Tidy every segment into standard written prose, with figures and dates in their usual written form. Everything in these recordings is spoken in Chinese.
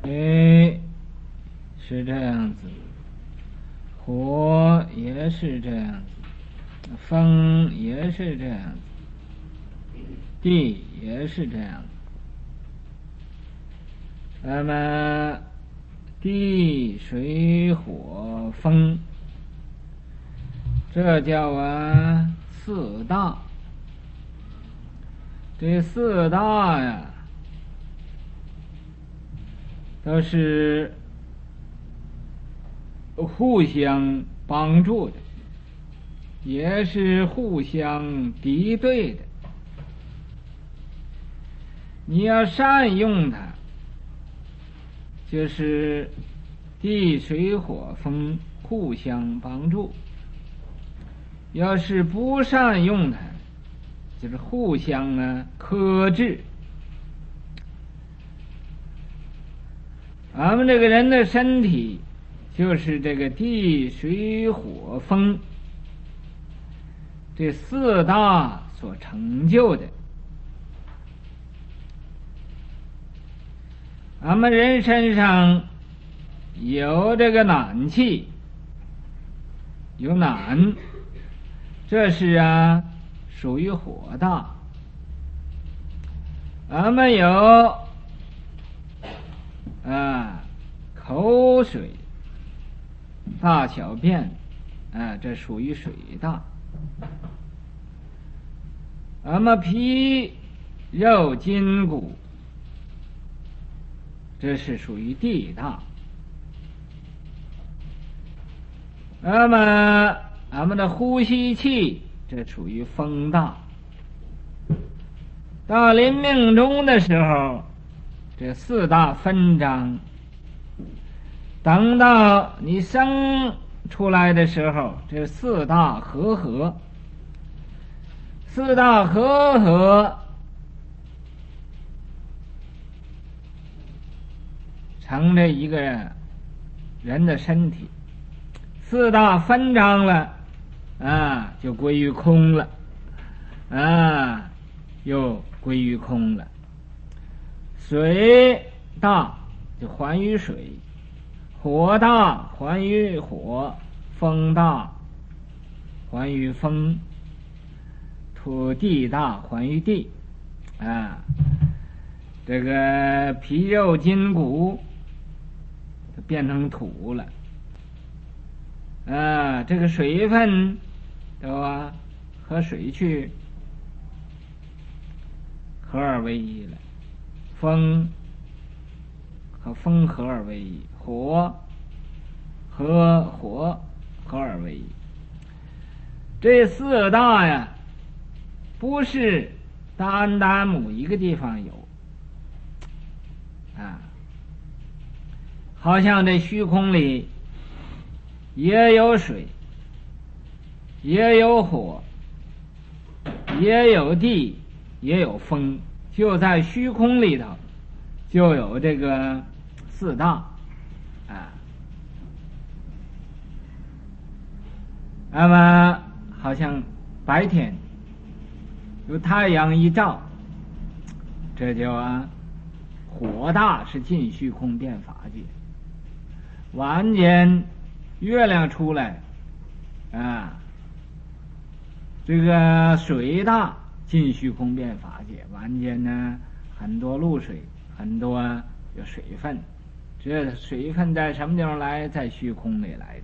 水是这样子，火也是这样子，风也是这样子，地也是这样子。那么地水火风，这叫四大。这四大呀，都是互相帮助的，也是互相敌对的。你要善用它，就是地水火风互相帮助；要是不善用它，就是互相克制。俺们这个人的身体就是这个地水火风这四大所成就的。俺们人身上有这个暖气，有暖，这是属于火大。俺们有口水、大小便，这属于水大。俺们皮肉筋骨，这是属于地大。那么俺们的呼吸气，这属于风大。到临命终的时候，这四大分张，等到你生出来的时候，这四大合合，四大合合成了一个人的身体。四大分张了就归于空了，又归于空了。水大就还于水，火大还于火，风大还于风，土地大还于地。这个皮肉筋骨就变成土了。这个水分都和水去合二为一了，风和风合二为一，火和火合二为一。这四大呀，不是单单某一个地方有好像这虚空里也有水，也有火，也有地，也有风，就在虚空里头就有这个四大那么好像白天有太阳一照，这就火大是进虚空变法界。晚间月亮出来这个水大进虚空变法界。晚间呢，很多露水，很多有水分，这水分在什么地方来？在虚空里来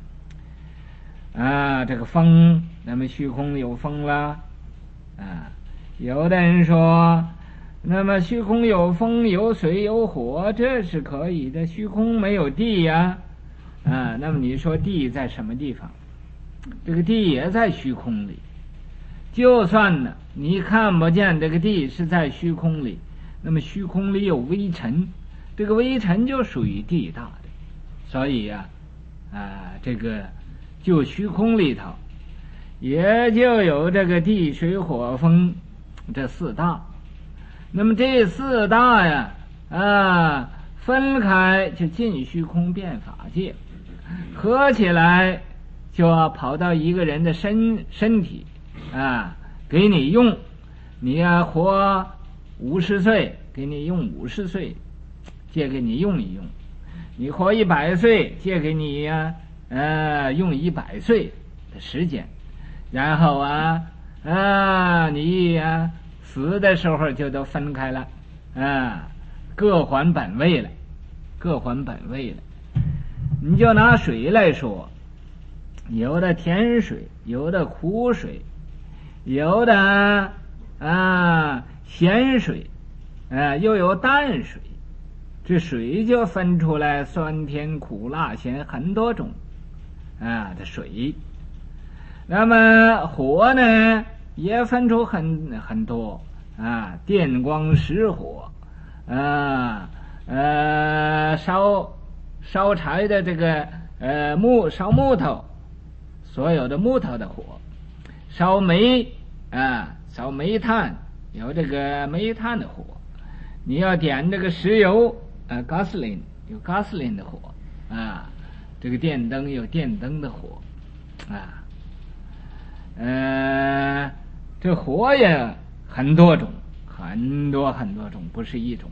的这个风，那么虚空有风了有的人说，那么虚空有风有水有火，这是可以的，虚空没有地那么你说地在什么地方？这个地也在虚空里。就算呢你看不见这个地是在虚空里，那么虚空里有微尘，这个微尘就属于地大的。所以这个就虚空里头也就有这个地水火风这四大。那么这四大分开就进虚空变法界，合起来就要跑到一个人的身体给你用。你活50岁，给你用50岁， 借给你用一用。你活100岁，借给你呀，用100岁的时间，然后你死的时候就都分开了，各还本位了，各还本位了。你就拿水来说，有的甜水，有的苦水，有的咸水，又有淡水。这水就分出来酸甜苦辣咸很多种的水。那么火呢也分出很多电光石火，烧柴的这个烧木头，所有的木头的火，烧煤烧煤炭，有这个煤炭的火。你要点这个石油gasoline， 有 gasoline 的火这个电灯有电灯的火这火也很多种，很多种，不是一种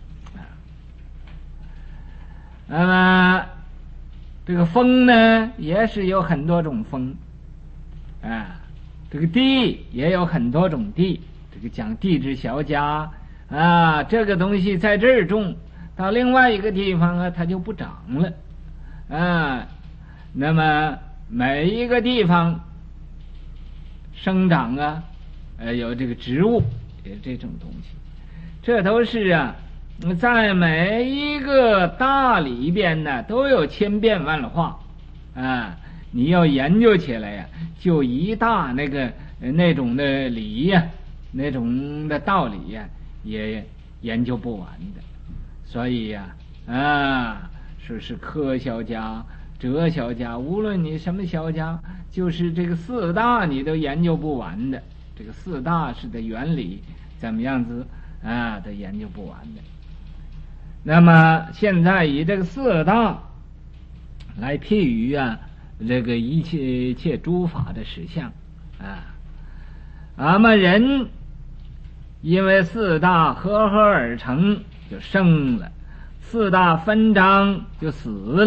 那么这个风呢也是有很多种风这个地也有很多种地。这个讲地质小家这个东西在这儿种，到另外一个地方它就不长了那么每一个地方生长有这个植物，有这种东西，这都是在每一个大里边呢都有千变万化你要研究起来就一大那种的理那种的道理也研究不完的。所以说是科学家、哲学家，无论你什么学家，就是这个4大你都研究不完的。这个4大是的原理怎么样子都研究不完的。那么现在以这个4大来譬喻这个一切诸法的实相那么人因为4大合而成就生了，4大分章就死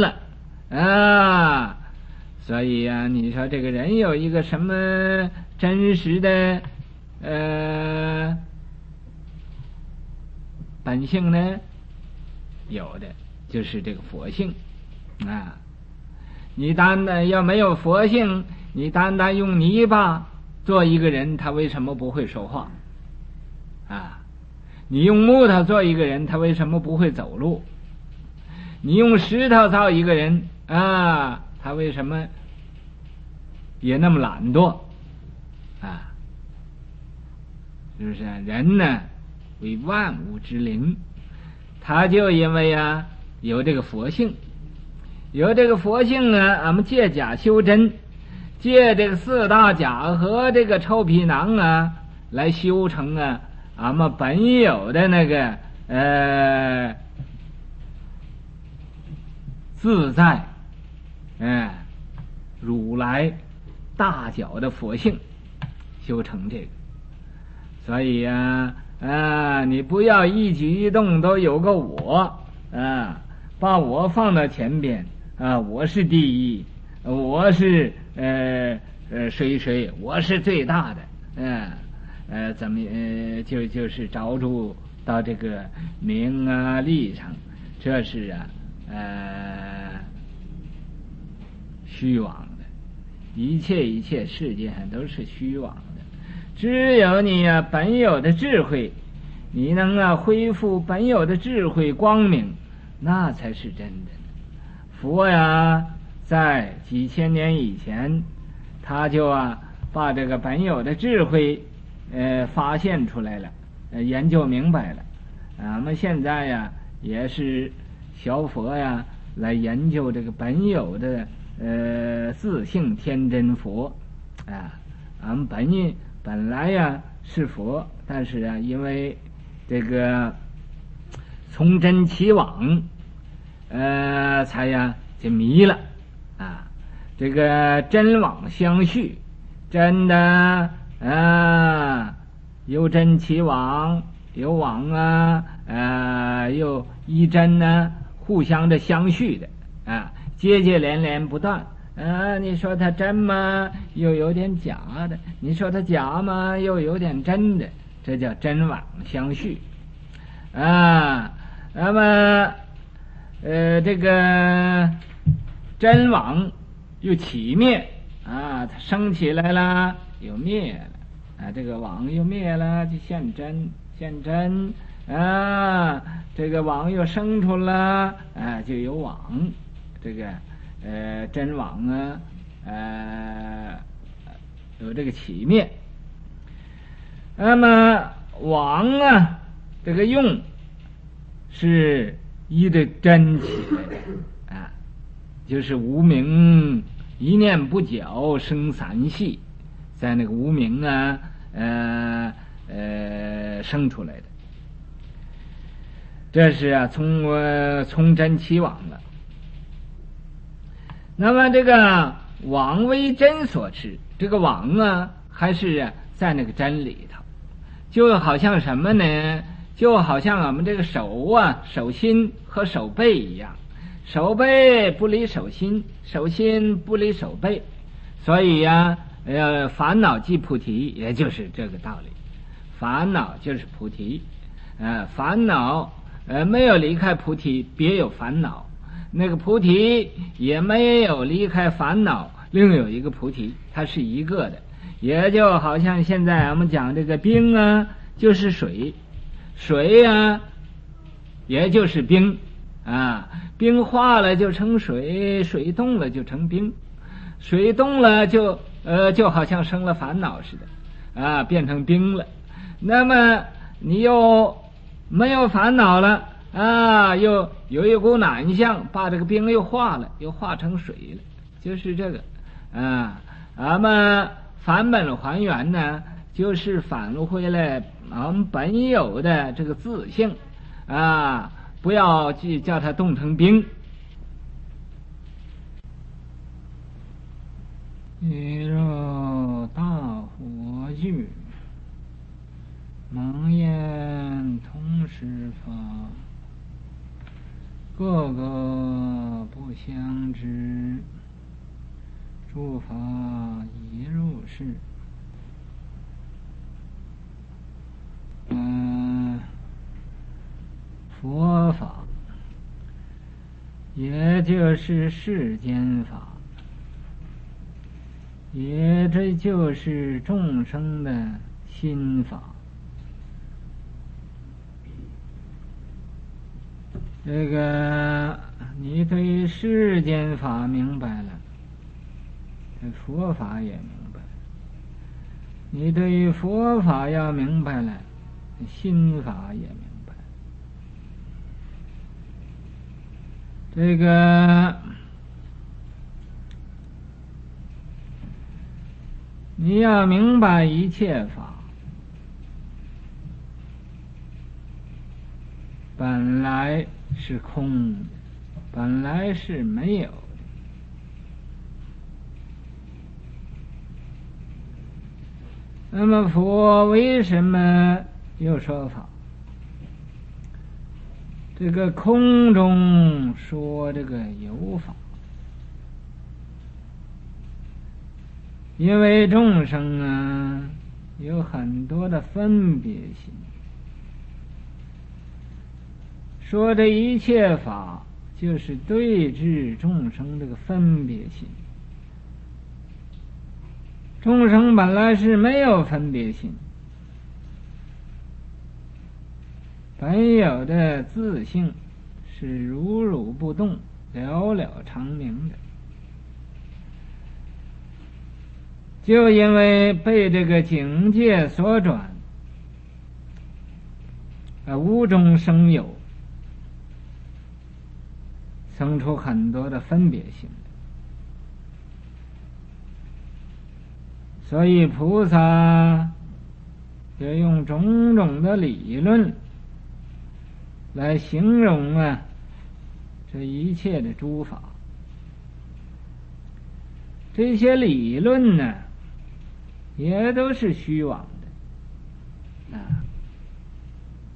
了所以你说这个人有一个什么真实的本性呢？有的，就是这个佛性你单单要没有佛性，你单单用泥巴做一个人，他为什么不会说话你用木头做一个人，他为什么不会走路？你用石头造一个人他为什么也那么懒惰是不是人呢为万物之灵，他就因为有这个佛性，有这个佛性俺们借假修真，借这个4大假和这个臭皮囊来修成俺们本有的那个自在如来大小的佛性，修成这个。所以你不要一举一动都有个我把我放到前边我是第一，我是谁，我是最大的怎么就是着住到这个名利上，这是虚妄的，一切世界上都是虚妄的。只有你本有的智慧，你能恢复本有的智慧光明，那才是真的。佛在几千年以前，他就把这个本有的智慧发现出来了，研究明白了。俺们现在也是学佛来研究这个本有的自性天真佛俺们本来是佛，但是因为这个从真起妄才就迷了这个真妄相续，真的由真起妄， 有网啊，又一真呢，互相的相续的啊，接接连连不断啊。你说它真吗？又有点假的；你说它假吗？又有点真的。这叫真网相续啊。那么这个真网又起灭啊，它升起来了又灭了啊，这个网又灭了，就现真啊，这个网又生出了啊，就有网，这个真网有这个起灭。那么网啊，这个用是依着真起来的啊，就是无明一念不矫生三系，在那个无明生出来的。这是啊，从真起网了。那么这个网为真所持，这个网啊，还是在那个真里头，就好像什么呢？就好像我们这个手心和手背一样，手背不离手心，手心不离手背，所以烦恼即菩提，也就是这个道理。烦恼就是菩提，烦恼没有离开菩提，别有烦恼；那个菩提也没有离开烦恼，另有一个菩提，它是一个的。也就好像现在我们讲这个冰啊，就是水。水啊，也就是冰啊，冰化了就成水，水冻了就成冰，水冻了就好像生了烦恼似的啊，变成冰了。那么你又没有烦恼了啊，又有一股暖象，把这个冰又化了，又化成水了，就是这个啊。那么返本还原呢，就是返回来我们本有的这个自性啊，不要去叫它冻成冰。宇宙大火炬，蒙焰同时发，个个不相知，诸法已入世。佛法也就是世间法，也这就是众生的心法。这个你对世间法明白了，对佛法也明白了。你对于佛法要明白了，心法也明白。这个你要明白一切法本来是空的，本来是没有的。那么佛为什么又说法？这个空中说这个有法，因为众生有很多的分别心，说这一切法就是对治众生这个分别心。众生本来是没有分别心，本有的自性是如如不动，了了常明的，就因为被这个境界所转，无中生有，生出很多的分别心。所以菩萨要用种种的理论来形容这一切的诸法。这些理论呢，也都是虚妄的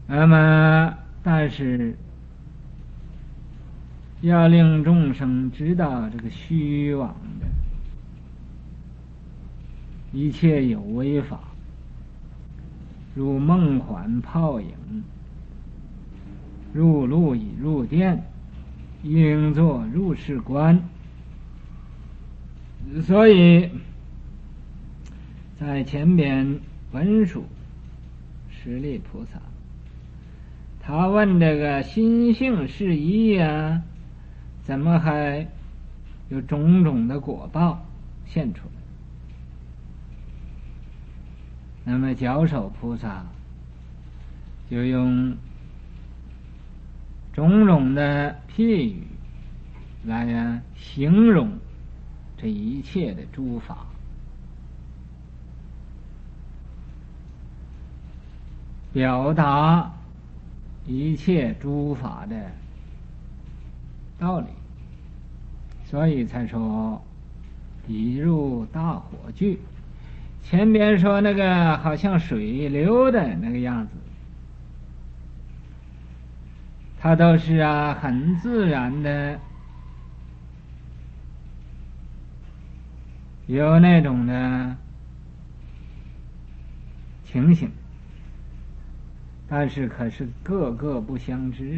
那么但是要令众生知道这个虚妄的一切有为法，如梦幻泡影，入路已入殿，应作入室观。所以在前边文殊舍利菩萨，他问这个心性是一啊，怎么还有种种的果报现出来？那么脚首菩萨就用种种的譬语来形容这一切的诸法，表达一切诸法的道理，所以才说比入大火炬。前边说那个好像水流的那个样子，它都是很自然的，有那种的情形，但是可是个个不相知。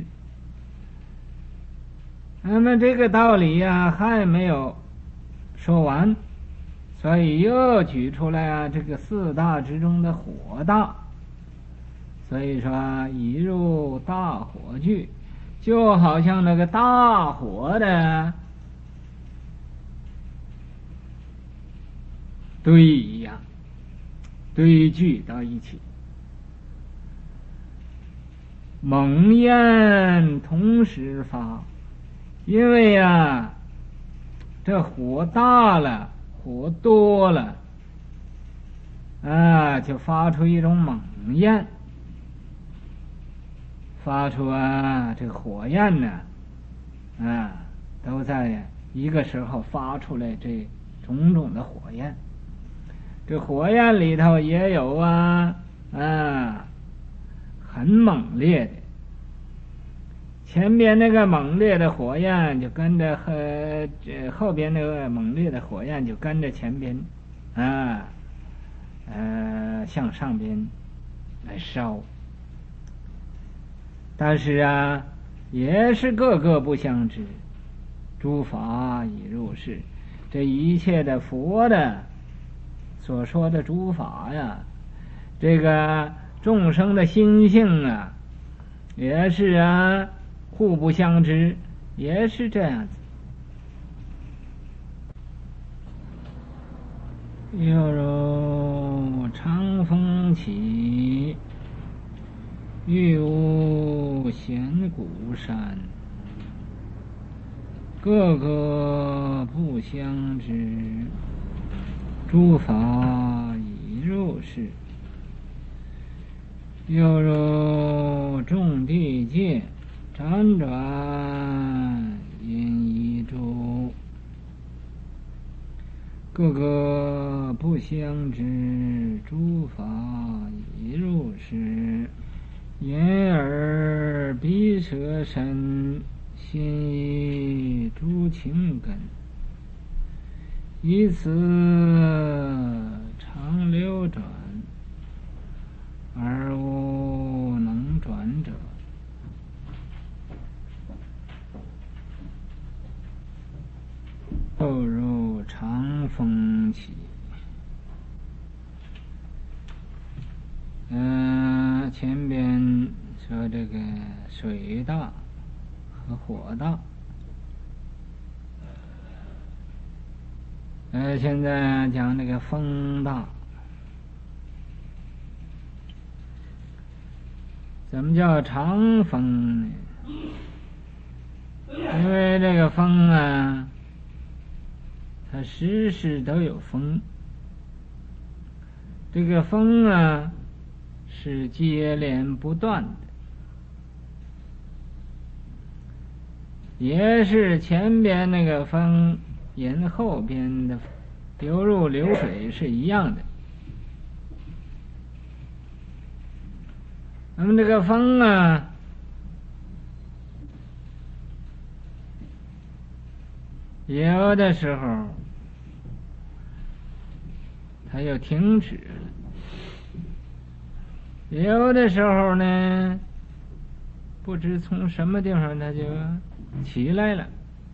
那么这个道理还没有说完，所以又举出来这个四大之中的火大。所以说已入大火炬，就好像那个大火的堆一样，堆聚到一起，猛焰同时发。因为这火大了，火多了就发出一种猛焰，发出这个火焰呢都在一个时候发出来这种种的火焰。这火焰里头也有很猛烈的，前边那个猛烈的火焰就跟着后边那个猛烈的火焰就跟着前边向上边来烧。但是也是个个不相知，诸法已入世。这一切的佛的所说的诸法这个众生的心性也是互不相知，也是这样子。又如长风起，欲无闲谷山，个个不相知，诸法已入世。又如众地界，辗转因一诸，个个不相知，诸法已入世。眼耳鼻舌身，心意诸情根，以此常流转，而无能转者。又如长风起，前边说这个水大和火大，现在讲那个风大。怎么叫长风呢？因为这个风它时时都有风，这个风是接连不断的，也是前边那个风沿后边的流入流水是一样的。 那么这个风啊，有的时候它又停止了，有的时候呢，不知从什么地方它就起来了，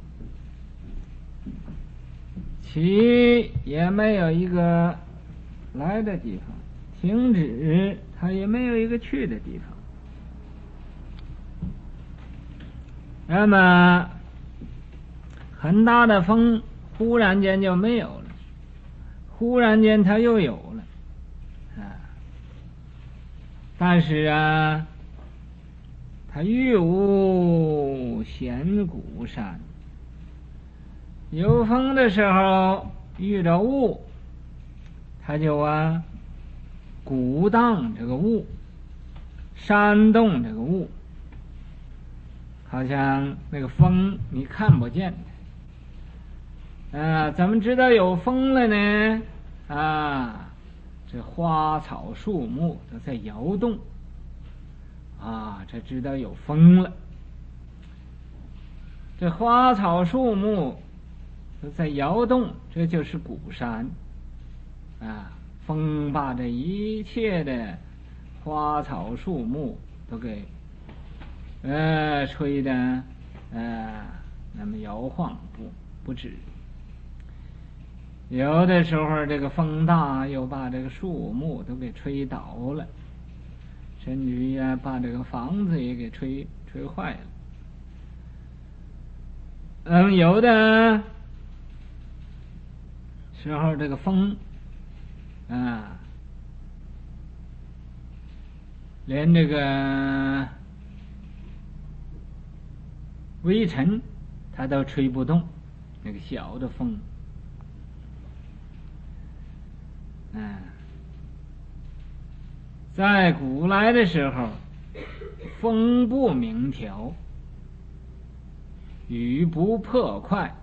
起也没有一个来的地方，停止它也没有一个去的地方。那么很大的风忽然间就没有了，忽然间它又有了但是啊，它遇无闲鼓山，有风的时候遇着雾，它就鼓荡这个雾，煽动这个雾，好像那个风你看不见怎么知道有风了呢？这花草树木都在摇动这知道有风了。这花草树木都在摇动，这就是鼓山风把这一切的花草树木都给吹的那么摇晃不止。有的时候这个风大，又把这个树木都给吹倒了，甚至于把这个房子也给吹坏了。有的时候这个风连这个微尘它都吹不动，那个小的风在古来的时候，风不明条，雨不破块。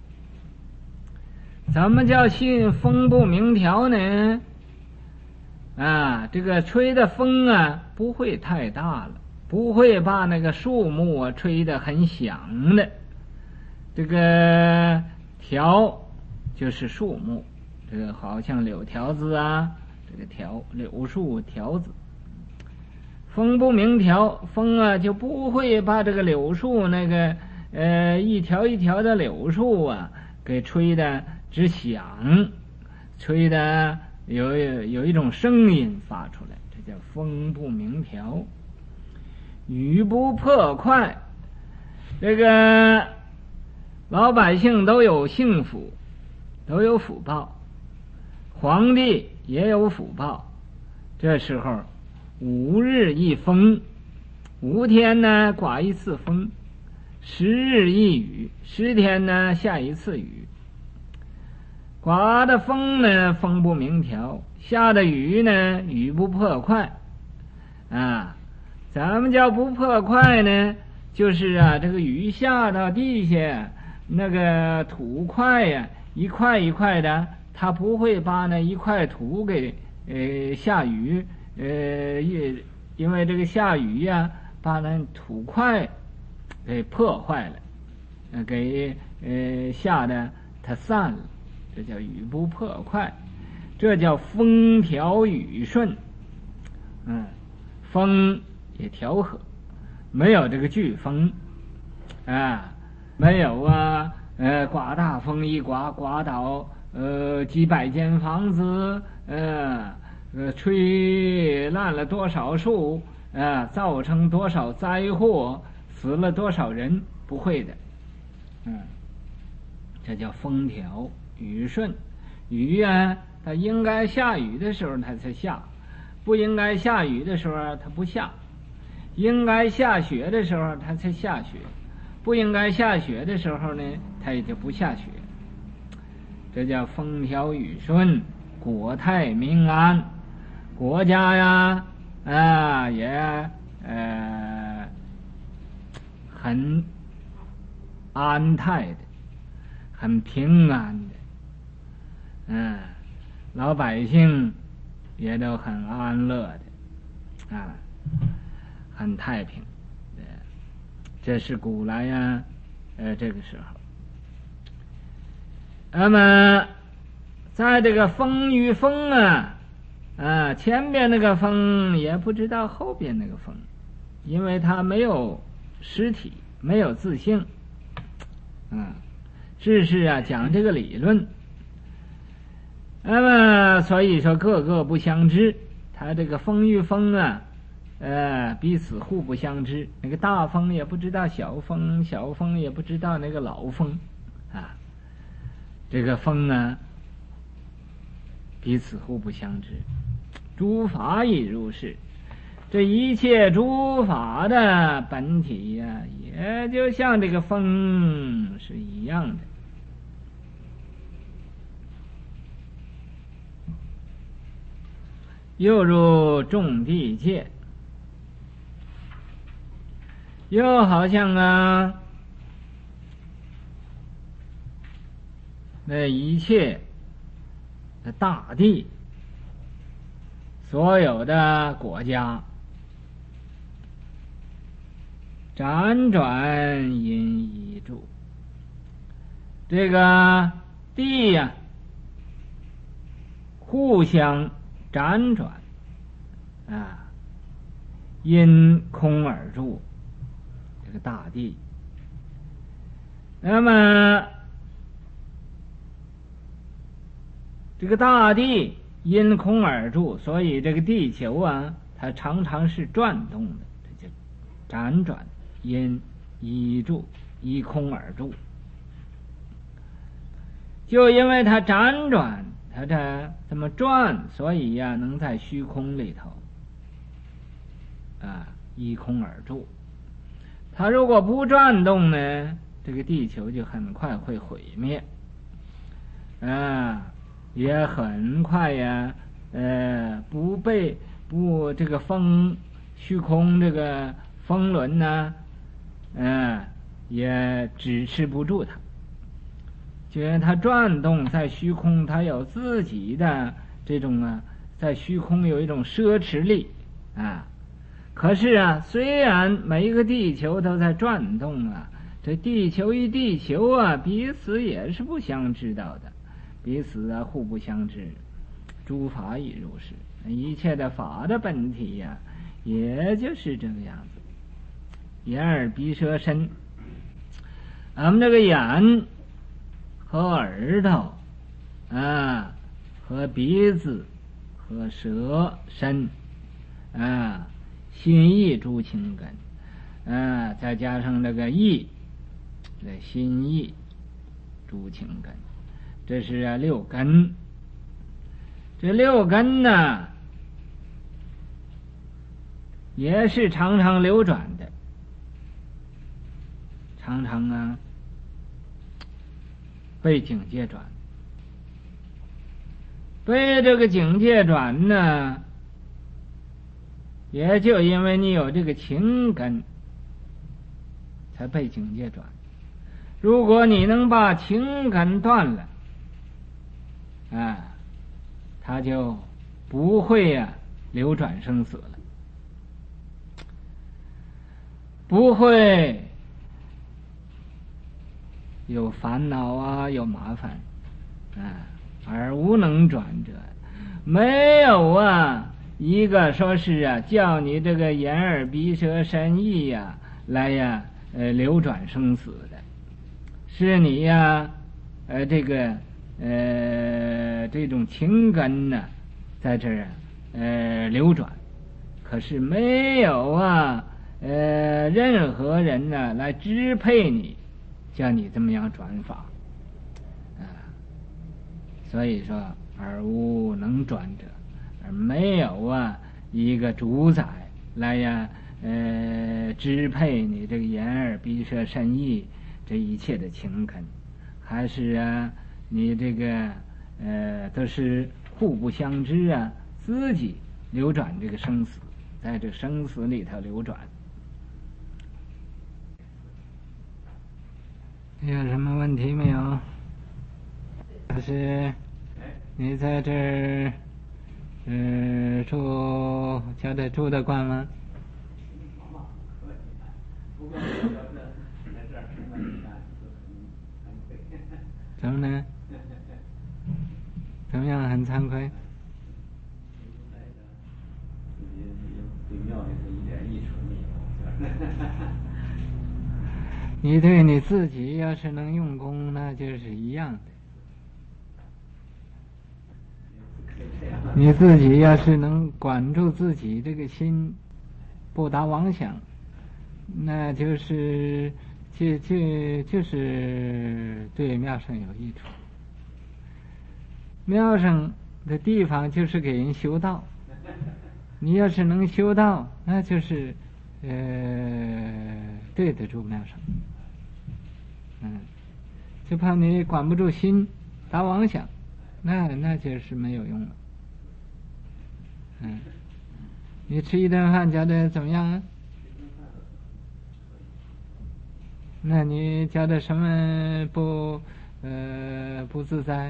怎么叫风不明条呢？这个吹的风不会太大了，不会把那个树木吹得很响的。这个条就是树木，这个好像柳条子这个柳树条子。风不明条，风就不会把这个柳树那个一条一条的柳树给吹得直响，吹得有一种声音发出来，这叫风不明条。雨不破块，这个老百姓都有幸福，都有福报，皇帝也有福报。这时候5日一风，5天呢刮一次风，10日一雨，10天呢下一次雨。刮的风呢风不明条，下的雨呢雨不破块怎么叫不破块呢？就是这个雨下到地下，那个土块一块一块的，它不会把那一块土给下雨因为这个下雨把那土块给破坏了，给下的它散了，这叫雨不破块，这叫风调雨顺。风也调和，没有这个飓风没有刮大风一刮倒几百间房子吹烂了多少树造成多少灾祸，死了多少人，不会的这叫风调雨顺。雨它应该下雨的时候它才下，不应该下雨的时候它不下，应该下雪的时候它才下雪，不应该下雪的时候呢它也就不下雪。这叫风调雨顺，国泰民安，国家也很安泰的，很平安的老百姓也都很安乐的很太平。这是古来呀，这个时候。那么在这个风与风前边那个风也不知道后边那个风，因为它没有实体，没有自性。只是讲这个理论。那么所以说各个不相知，它这个风与风彼此互不相知。那个大风也不知道小风，小风也不知道那个老风这个风彼此互不相知。诸法亦如是，这一切诸法的本体也就像这个风是一样的。又如种地界，又好像那一切的大地，所有的国家辗转因一住，这个地互相辗转因空而住，这个大地。那么这个大地因空而住，所以这个地球它常常是转动的，这就辗转因一住，依空而住。就因为它辗转，它这么转，所以能在虚空里头依空而住。它如果不转动呢，这个地球就很快会毁灭也很快不这个风虚空这个风轮也支持不住它。就因为它转动在虚空，它有自己的这种在虚空有一种奢侈力可是虽然每一个地球都在转动这地球与地球彼此也是不相知道的，彼此互不相知。诸法亦如是，一切的法的本体也就是这个样子。眼耳鼻舌身，俺们这个眼和耳朵和鼻子和舌身心意诸情根再加上这个意，心意诸情根，这是六根。这六根也是常常流转的，常常被境界转，被这个境界转也就因为你有这个情根才被境界转。如果你能把情根断了它就不会流转生死了，不会有烦恼有麻烦而无能转者。没有一个说是叫你这个眼耳鼻舌身意来流转生死的，是你这个这种情根在这儿流转，可是没有任何人来支配你，叫你这么样转法所以说而无能转者，而没有一个主宰来支配你这个眼耳鼻舌身意这一切的情根，还是你这个都是互不相知自己流转这个生死，在这生死里头流转。有什么问题没有？还是你在这儿住得惯吗？ 怎么呢？怎么样？很惭愧？对庙里是一点益处没有。你对你自己要是能用功，那就是一样的。你自己要是能管住自己这个心，不打妄想，那就是就是对庙上有益处。庙上的地方就是给人修道，你要是能修道，那就是对得住庙上。就怕你管不住心，打妄想，那就是没有用了。你吃一顿饭觉得怎么样啊？那你觉得什么不自在？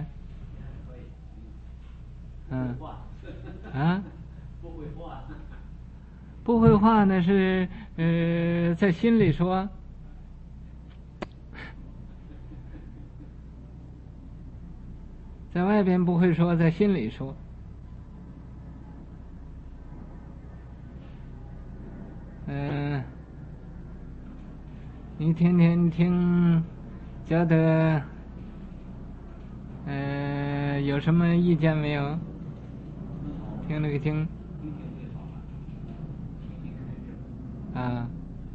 不会话那是在心里说。在外边不会说，在心里说。你天天听，觉得有什么意见没有？听那个听啊，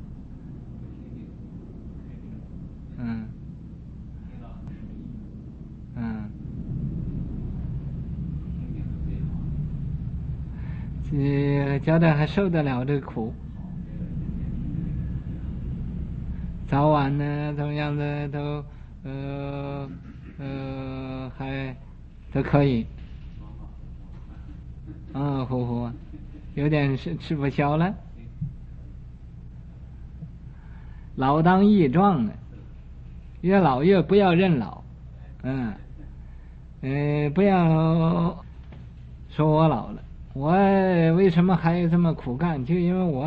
觉得还受得了这个苦，早晚呢怎么样的都还都可以，呼呼，有点吃不消了。老当益壮呢，越老越不要认老，不要说我老了，我为什么还这么苦干？就因为我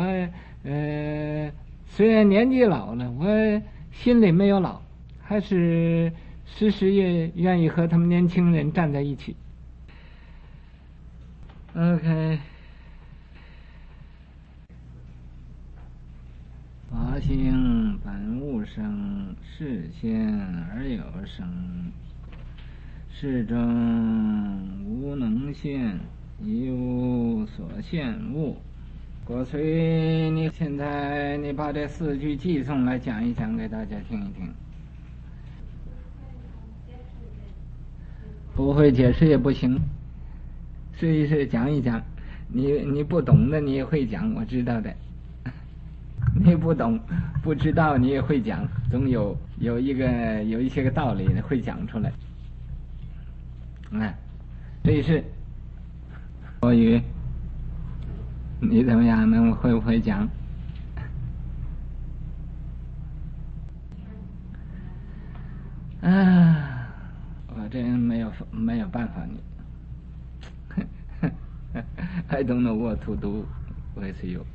虽然年纪老了，我心里没有老，还是时时也愿意和他们年轻人站在一起。OK。法性本无生，世现而有生，世中无能现，亦无所现物。国粹，你现在你把这4句偈颂来讲一讲，给大家听一听。不会解释也不行，试一试讲一讲。你不懂的你也会讲，我知道的。你不懂不知道你也会讲，总有一些个道理会讲出来。这一是国语，你怎么样？会不会讲？我这人没有办法你。I don't know what to do with you.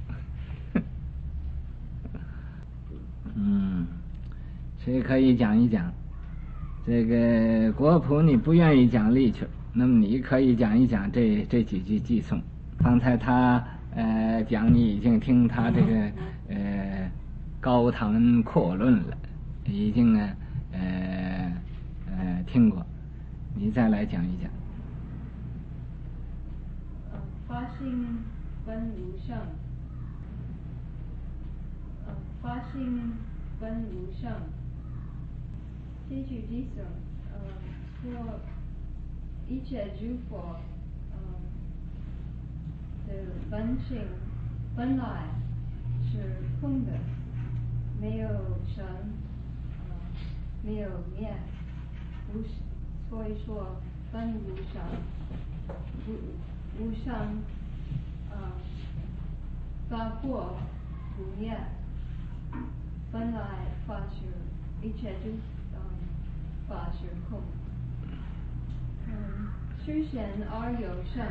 谁可以讲一讲？这个国普你不愿意讲理去，那么你可以讲一讲这几句偈颂。刚才他讲，你已经听他这个高谈阔论了，已经听过，你再来讲一讲。 法性本无生，法性本无生。这句偈颂说一切诸佛的本性本来是空的，没有生，没有灭，所以说本无生，无生法过不灭，本来法是一切诸法是空。世现而有生，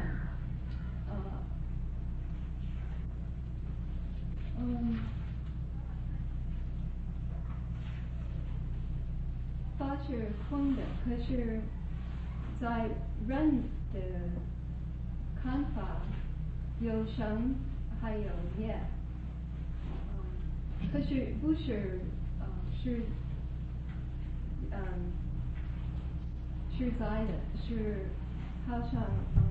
是空的，可是，在人的看法，有生还有灭，可是不是是是在的，是好像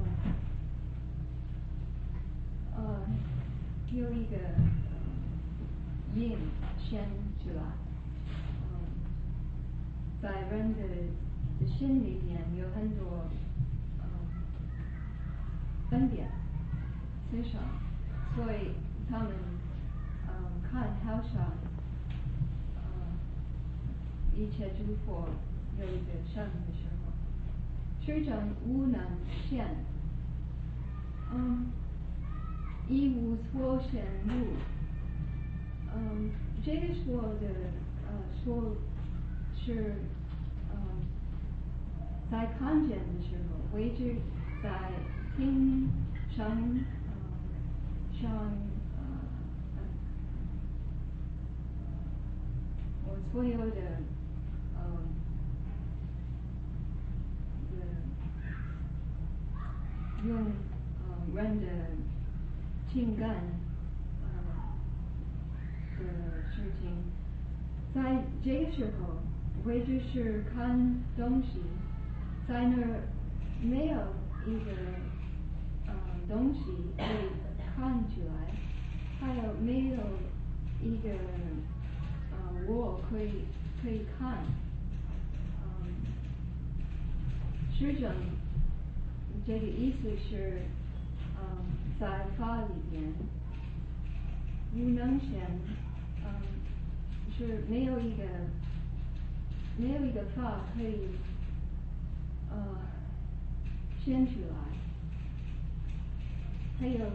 有一个印显出来，在人的心里面有很多分别思想，所以他们看好像一切诸佛有一个生的时候，这种无能现，一无所显物，这个说的说是在看见的时候，位置在听声上我所有的用人的情感的事情，在这个时候，位置是看东西，在那儿没有一个东西可以看出来，还有没有一个我可以看，实证这个意思是在法里边无能显是没有一个法可以显出来，还有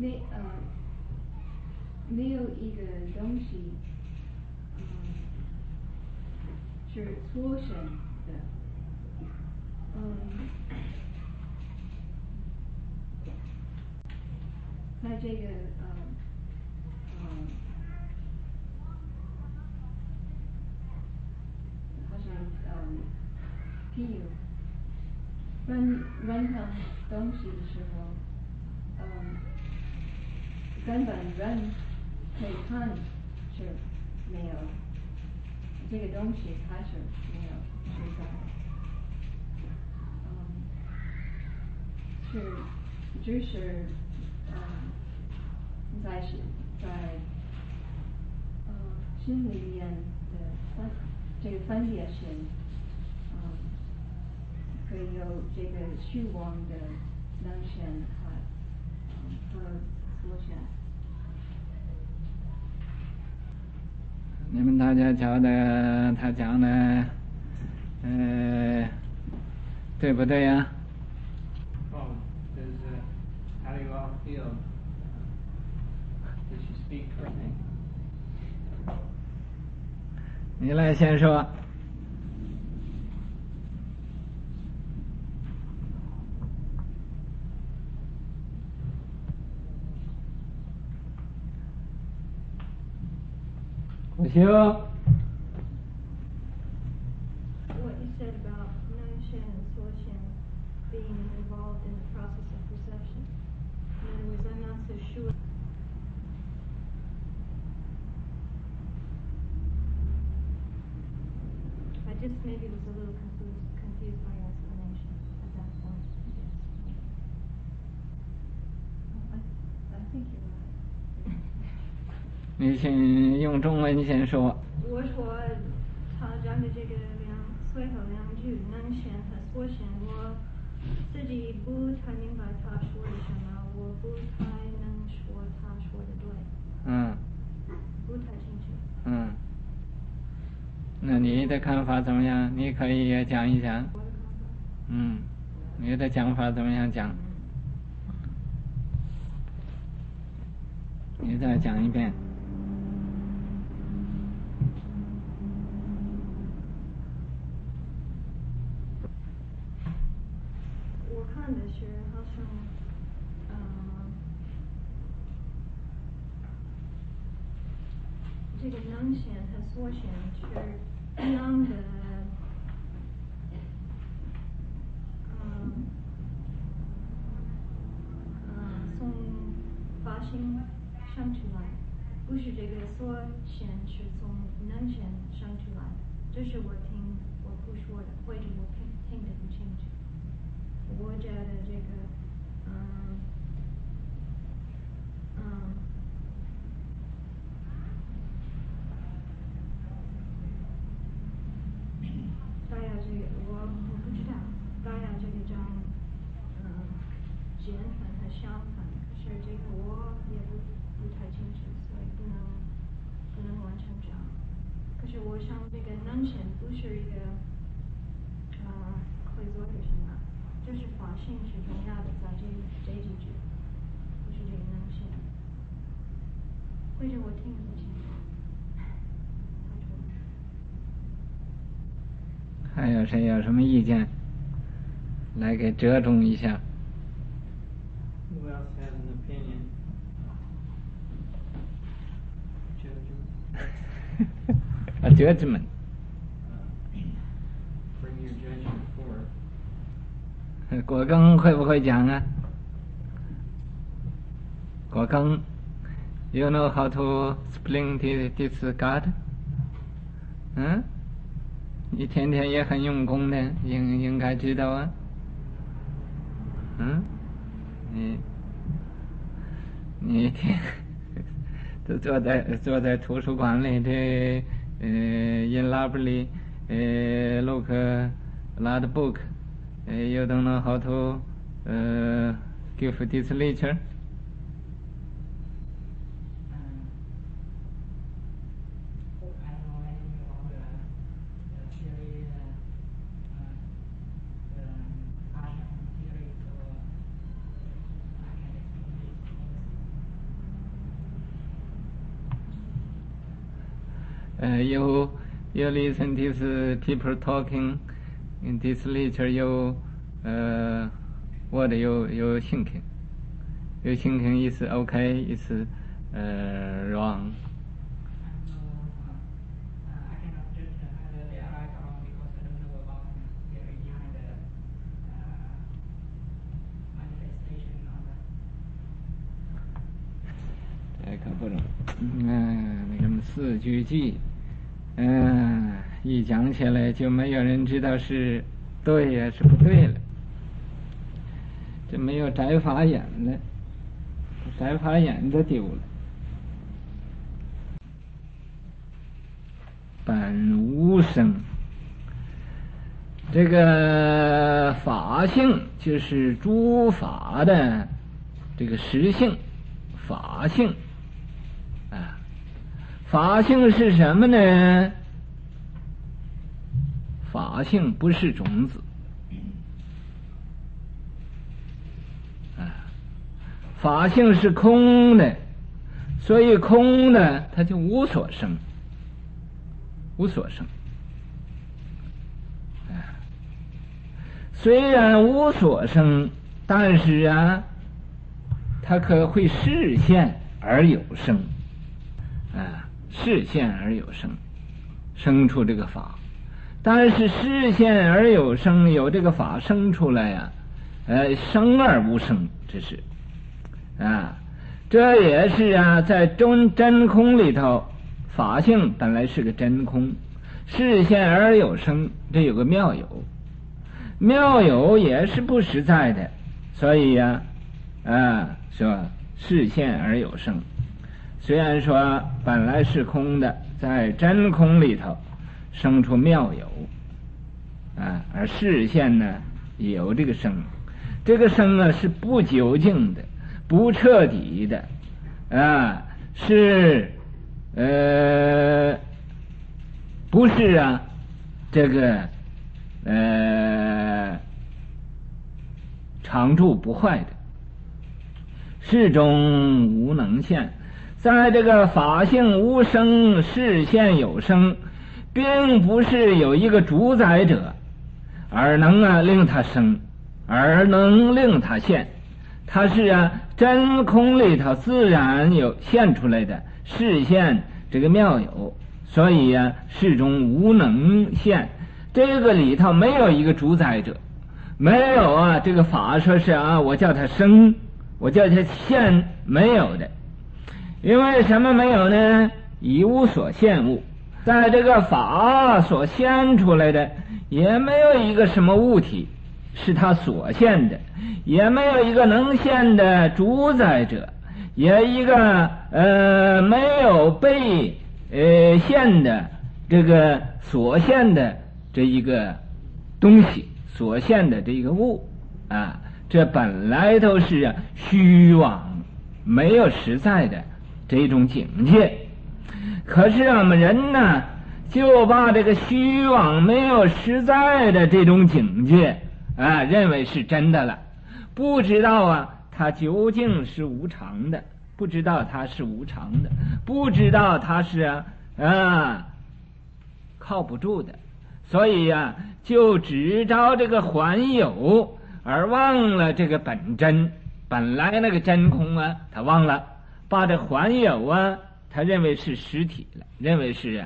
没有一个东西是所显的，在这个好像譬如人看东西的时候，根本人可以看是没有这个东西，它是没有存在的，只是在心里面的这个分别心，可以有这个虚妄的能显和所显。 你们大家瞧的他讲的对不对呀 Does how do you all feel? Did she speak for me? 你来先说。不行。 What you said about non-shen and so-shen being involved in the process of perception. In other words, I'm not so sure. I just maybe was a little confused by your explanation at that point. I think you're right. 你先用中文先说。 我说他讲的这个最后两句能显和所显，我自己不太明白他说的什么，我不太能说他说的对。不太清楚。 那你的看法怎么样？你可以也讲一讲。 我的看法。 你的讲法怎么样讲？你再讲一遍。 我看的是好像这个能显和所显是一样的不是这个所显是从能显生出来的，这是我不说的，或者我听得不清楚。我觉得这个，大家这个我不知道，大家这个讲，减反和相反，可是这个我也不太清楚，所以不能完全讲。可是我想这个能显不是一个，会做的什么，就是法性是重要的，在这几句，不是这个能显。或者我听不清楚。 还有谁有什么意见？来给折中一下。 Who else has an opinion? A judgment. Bring your judgment forth. 果庚会不会讲啊？果庚 ，You know how to explain this God？ 你天天也很用功的，应该知道啊。你天都坐在图书馆里，这in library look a lot of book. You don't know how to give this lecture? You listen this people talking in this literature. What you thinking? You thinking is okay? Is wrong? I cannot judge whether they are right or wrong because I don't know about the theory behind the manifestation of the. 这可不容易。那个四句偈。一讲起来就没有人知道是对呀是不对了，这没有摘法眼了，摘法眼就丢了。本无生，这个法性就是诸法的这个实性，法性啊。法性是什么呢？法性不是种子，法性是空的，所以空的它就无所生，无所生。虽然无所生，但是啊，它可会示现而有生，示现而有生，生出这个法。但是示现而有生，有这个法生出来呀，生而无生，这是这也是在真空里头，法性本来是个真空，示现而有生，这有个妙有，妙有也是不实在的，所以说示现而有生。虽然说本来是空的，在真空里头生出妙有，而示现呢有这个生，这个生是不究竟的，不彻底的，是不是这个常住不坏的，是种无能现。在这个法性无生，示现有生，并不是有一个主宰者而能令它生，而能令它现，它是真空里头自然有现出来的，示现这个妙有，所以是种无能现。这个里头没有一个主宰者，没有这个法说是我叫它生，我叫它现，没有的。 因为什么没有呢？以无所现物，在这个法所现出来的，也没有一个什么物体是他所现的，也没有一个能现的主宰者，也一个没有被现的这个所现的这一个东西，所现的这一个物啊，这本来都是虚妄没有实在的这种境界。可是我们人呢，就把这个虚妄没有实在的这种境界啊，认为是真的了，不知道啊它究竟是无常的，不知道它是无常的，不知道它是靠不住的，所以呀，就只着这个还有，而忘了这个本真。本来那个真空啊，他忘了，把这还有啊，他认为是实体了，认为是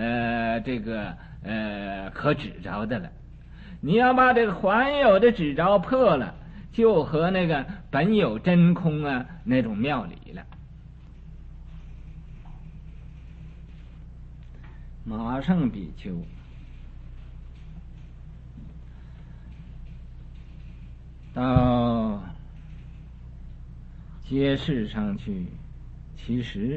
可指着的了。你要把这个还有的指着破了，就和那个本有真空啊那种妙理了。马胜比丘到街市上去乞食，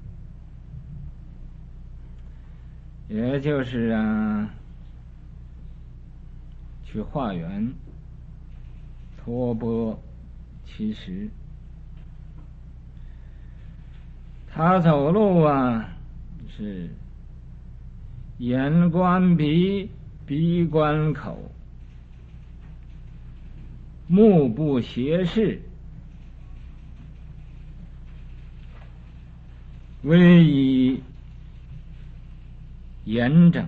也就是去化缘托钵乞食。他走路是眼观鼻，鼻观口，目不斜视，微以严整。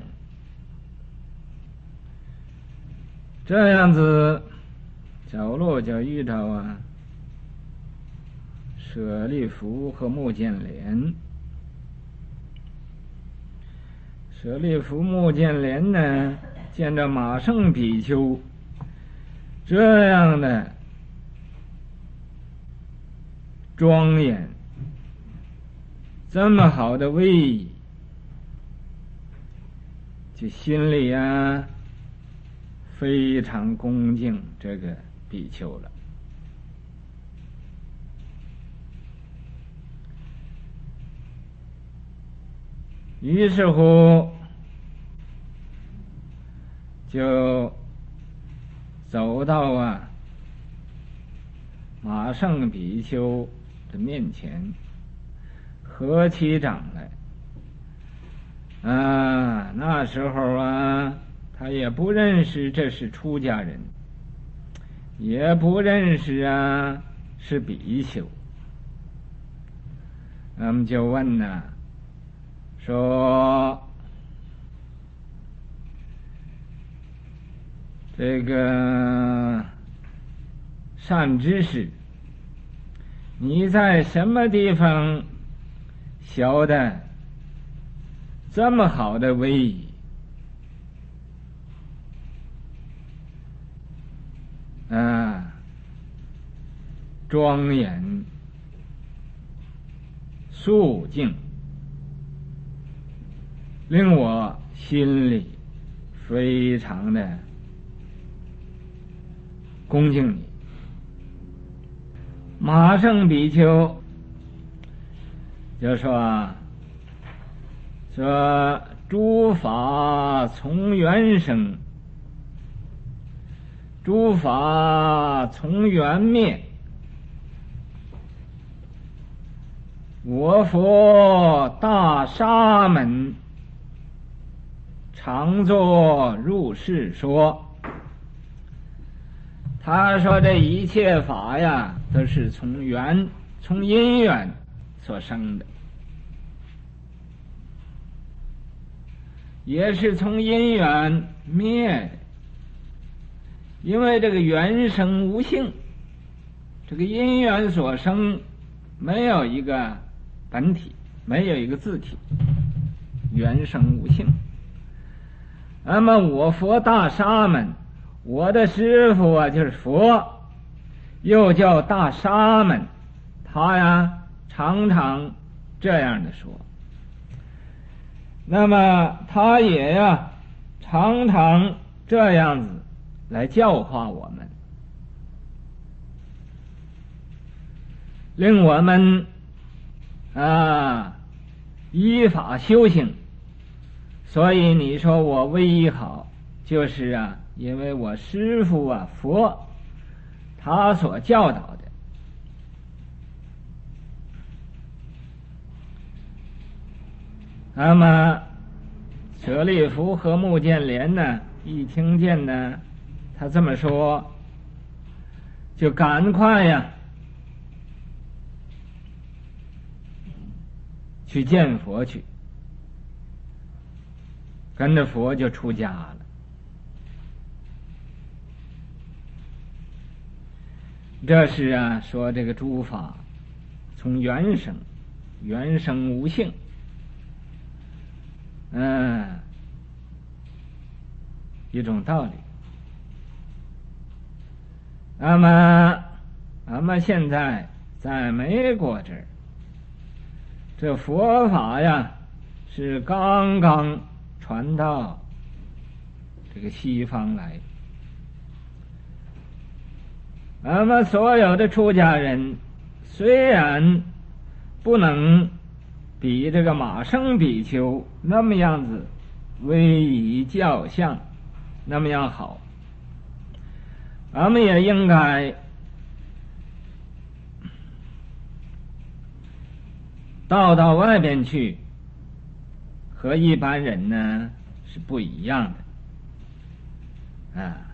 这样子走路就遇到舍利弗和目犍连。舍利弗、目犍连呢，见着马胜比丘这样的庄严，这么好的威仪，就心里非常恭敬这个比丘了。于是乎就走到马胜比丘的面前，合起掌来。那时候他也不认识这是出家人，也不认识是比丘。那么就问说这个善知识，你在什么地方学的这么好的威仪？庄严肃静，令我心里非常的恭敬你。马胜比丘就说诸法从缘生，诸法从缘灭，我佛大沙门常作如是说。他说这一切法都是从缘，从因缘所生的，也是从因缘灭的。因为这个缘生无性，这个因缘所生没有一个本体，没有一个自体，缘生无性。那么我佛大沙门，我的师父就是佛，又叫大沙门，他常常这样的说。那么他也常常这样子来教化我们，令我们依法修行。所以你说我唯一好，就是因为我师父佛他所教导的。那么舍利弗和目犍连呢，一听见呢他这么说，就赶快去见佛去，跟着佛就出家了。这是说这个诸法从缘生无性，一种道理。那么咱们现在在美国这佛法是刚刚传到这个西方来。那么所有的出家人虽然不能比这个马生比丘那么样子威仪教相那么样好，咱们也应该到外边去，和一般人呢是不一样的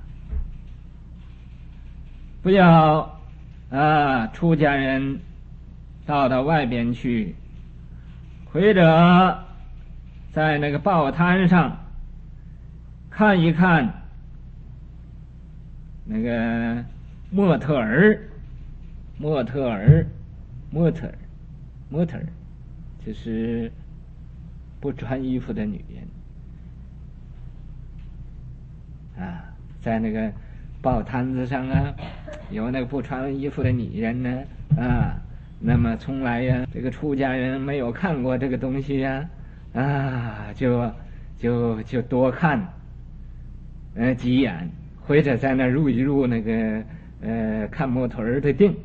不要出家人到外边去，或者在那个报摊上看一看那个模特儿，就是不穿衣服的女人在那个报摊子上有那个不穿衣服的女人呢那么从来这个出家人没有看过这个东西就多看几眼，或者在那入一入那个看模特儿的店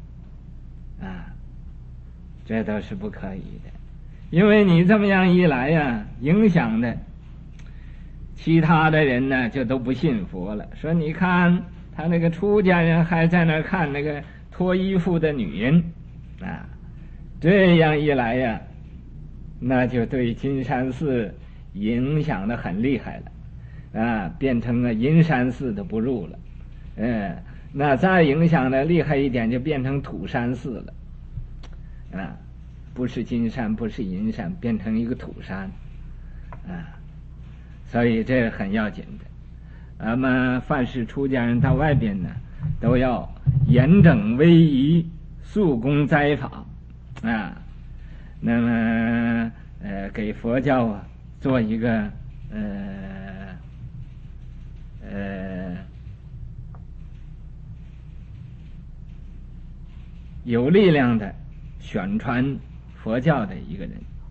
这都是不可以的。因为你这么样一来影响的其他的人呢就都不信佛了，说你看他那个出家人还在那看那个脱衣服的女人这样一来那就对金山寺影响的很厉害了变成银山寺都不入了那再影响的厉害一点，就变成土山寺了不是金山不是银山，变成一个土山所以这很要紧的。那么凡是出家人到外边呢，都要严整威仪，肃恭斋法那么给佛教做一个有力量的宣传佛教的一个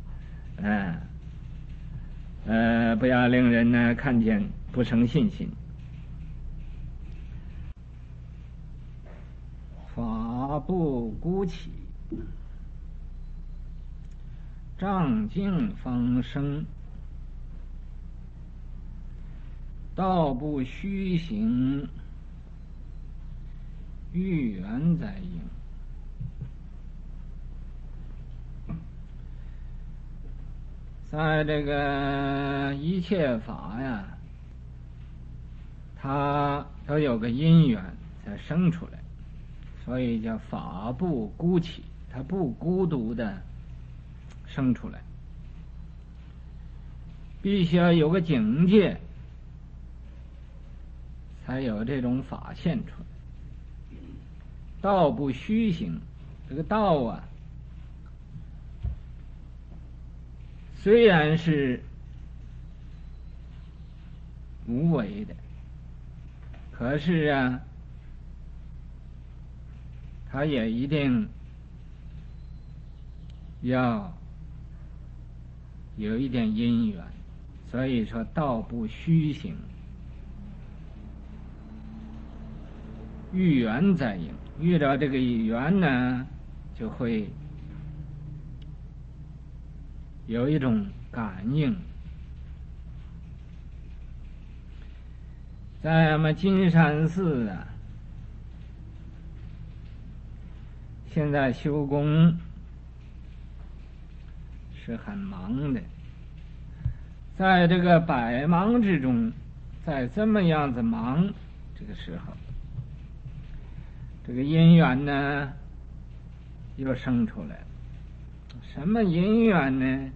人不要令人呢看见不生信心。法不孤起，丈径方生，道不虚行，欲缘在应。在这个一切法它都有个因缘才生出来，所以叫法不孤起，它不孤独的生出来，必须要有个境界才有这种法现出来。道不虚行，这个道虽然是无为的，可是它也一定要有一点因缘，所以说道不虚行，遇缘在应，遇到这个缘呢，就会有一种感应。在我们金山寺啊，现在修工是很忙的，在这个百忙之中，在这么样子忙这个时候，这个因缘呢又生出来了。什么因缘呢？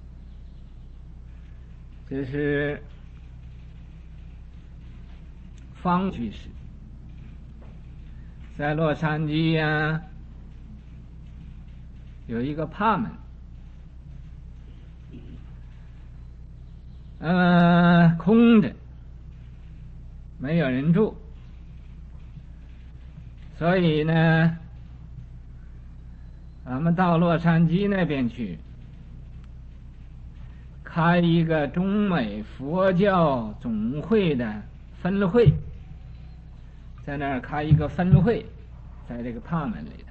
就是方居士在洛杉矶呀，有一个帕门，空着，没有人住，所以呢，咱们到洛杉矶那边去开一个中美佛教总会的分会，在那儿开一个分会，在这个帕门里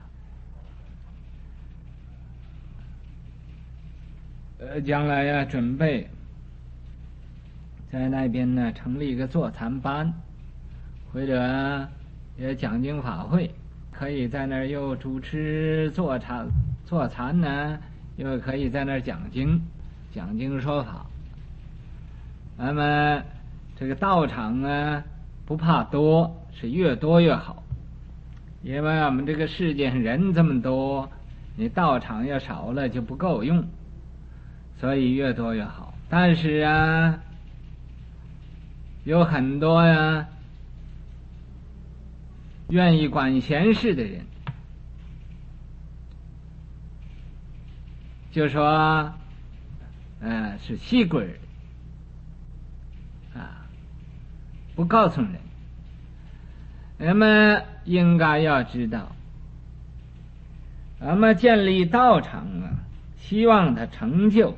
头，将来呀，准备在那边呢成立一个坐禅班，或者也讲经法会，可以在那儿又主持坐禅呢，又可以在那儿讲经说法。那么这个道场呢，不怕多，是越多越好，因为我们这个世界上人这么多，你道场要少了就不够用，所以越多越好。但是啊，有很多呀愿意管闲事的人，就说是西鬼儿啊，不告诉人。人们应该要知道，咱们建立道场啊，希望它成就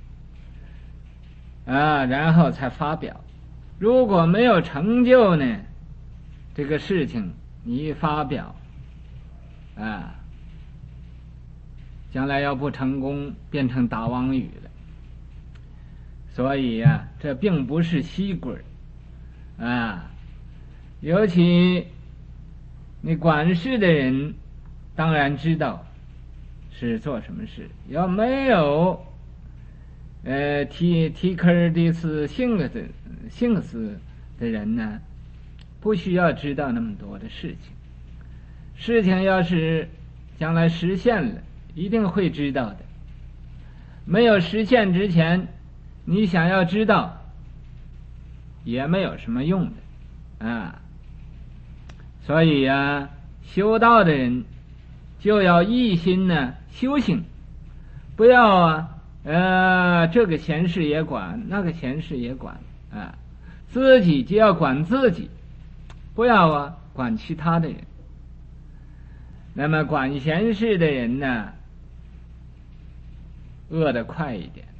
然后才发表。如果没有成就呢，这个事情你一发表将来要不成功，变成打妄语了。所以呀，这并不是西鬼尤其你管事的人当然知道是做什么事，要没有提科的是性思的人呢，不需要知道那么多的事情。事情要是将来实现了，一定会知道的。没有实现之前，你想要知道也没有什么用的所以修道的人就要一心呢修行，不要这个闲事也管，那个闲事也管自己就要管自己，不要管其他的人。那么管闲事的人呢，饿得快一点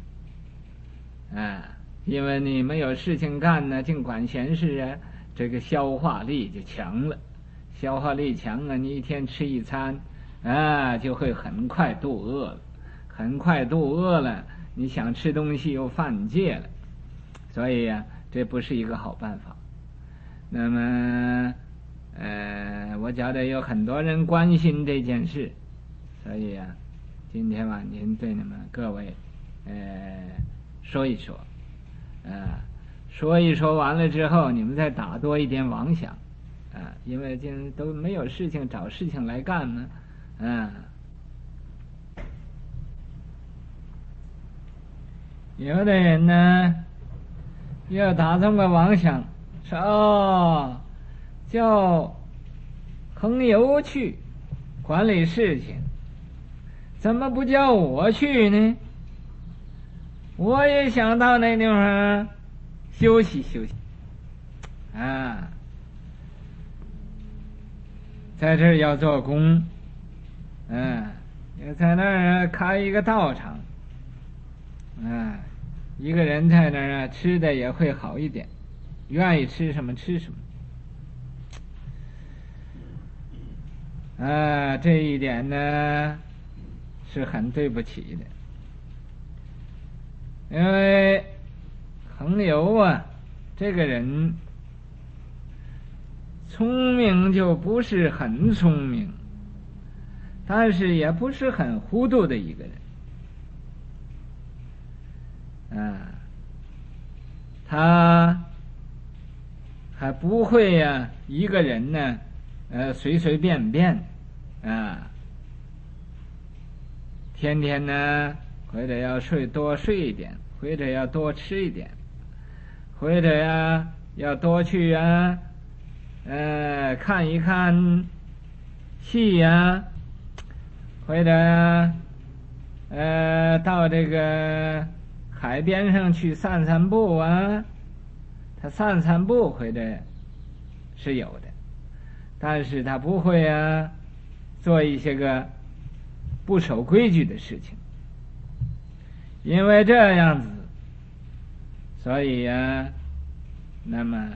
因为你没有事情干呢，净管闲事这个消化力就强了。消化力强你一天吃一餐就会很快肚饿了，很快肚饿了，你想吃东西又犯戒了，所以这不是一个好办法。那么我觉得有很多人关心这件事，所以今天晚间对你们各位说一说说一说完了之后，你们再打多一点妄想因为今都没有事情，找事情来干呢有的人呢要打这么个妄想，说叫朋友去管理事情，怎么不叫我去呢？我也想到那地方休息休息在这儿要做工也在那儿开一个道场一个人在那儿啊，吃的也会好一点，愿意吃什么吃什么。这一点呢是很对不起的，因为恒游啊这个人聪明就不是很聪明，但是也不是很糊涂的一个人，他还不会呀，一个人呢随随便便天天呢或者要多睡一点，或者要多吃一点，或者呀要多去看一看戏呀，或者到这个海边上去散散步啊，他散散步或者是有的，但是他不会做一些个不守规矩的事情，因为这样子，所以那么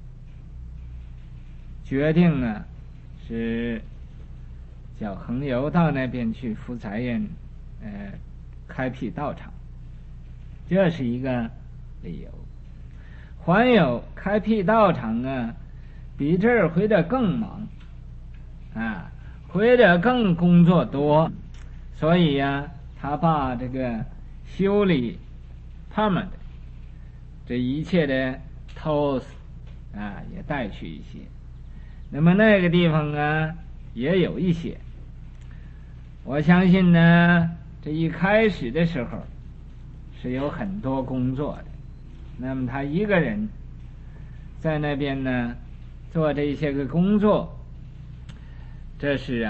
决定是叫恒游到那边去福财院开辟道场，这是一个理由。还有开辟道场比这儿回得更忙回得更工作多，所以他把这个修理他们的这一切的 tools 也带去一些。那么那个地方也有一些，我相信呢这一开始的时候是有很多工作的，那么他一个人在那边呢做这些个工作，这是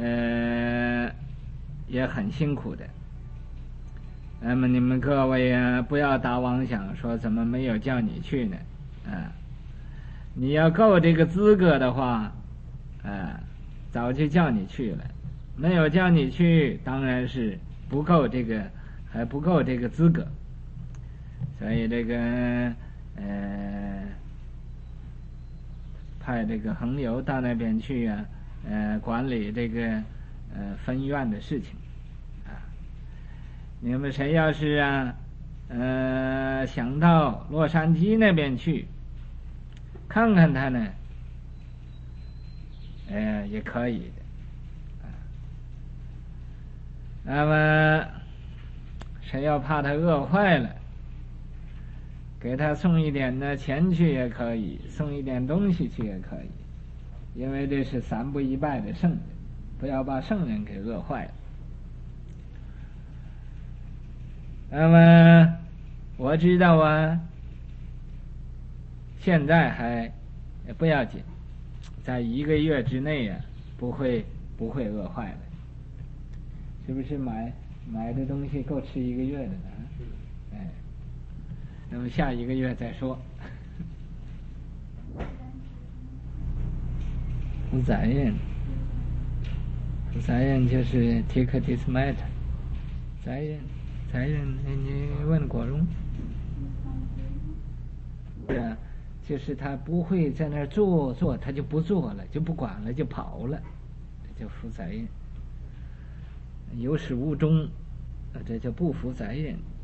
也很辛苦的。那么你们各位不要打妄想说怎么没有叫你去呢你要够这个资格的话早就叫你去了，没有叫你去当然是不够这个，还不够这个资格。所以这个派这个恒游到那边去管理这个分院的事情你们谁要是想到洛杉矶那边去看看他呢也可以的那么谁要怕他饿坏了，给他送一点钱去也可以，送一点东西去也可以，因为这是三不一拜的圣人，不要把圣人给饿坏了。那么我知道现在还不要紧，在1个月之内不会饿坏了，是不是买的东西够吃1个月的呢？那么下1个月再说。福财院就是 take this matter。财院你问果蓉。就是他不会在那儿做，他就不做了，就不管了，就跑了，这叫福财院。有始无终，这叫不福财院。